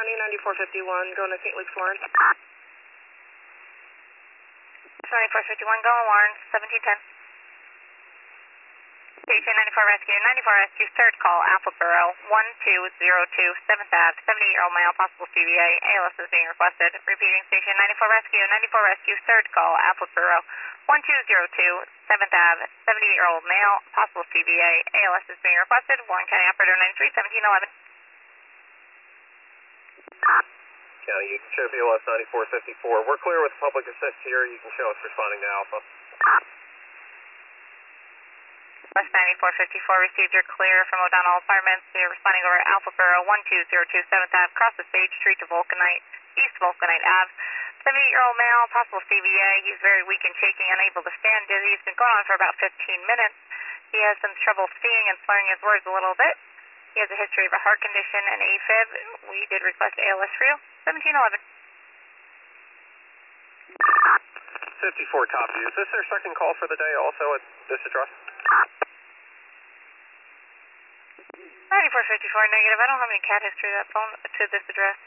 County, 9451, going to St. Luke's, Lawrence. 9451, going Lawrence, 1710. Station 94 Rescue, 94 Rescue, third call, Appleboro, 1202, 7th Ave, 78-year-old male, possible CVA, ALS is being requested. Repeating, Station 94 Rescue, third call, Appleboro, 1202, 7th Ave, 78-year-old male, possible CVA, ALS is being requested. Warren County Operator 93, 1711. County, you can show BLS 9454. We're clear with public assist here. You can show us responding to Alpha. West 9454 received your clear from O'Donnell Apartments. You're responding over Appleboro, 1202 7th Ave, across the stage street to Vulcanite, East Vulcanite Ave. 78-year-old male, possible CVA. He's very weak and shaking, unable to stand. Dizzy. He's been going on for about 15 minutes. He has some trouble seeing and slurring his words a little bit. He has a history of a heart condition and AFib. We did request ALS for you. 1711. 54 copy. Is this their second call for the day also at this address? 9454 negative. I don't have any cat history to that phone to this address.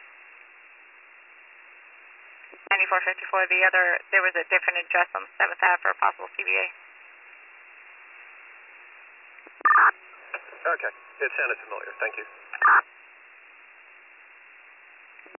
9454, there was a different address on 7th Ave for a possible CVA. Okay, it sounded familiar. Thank you.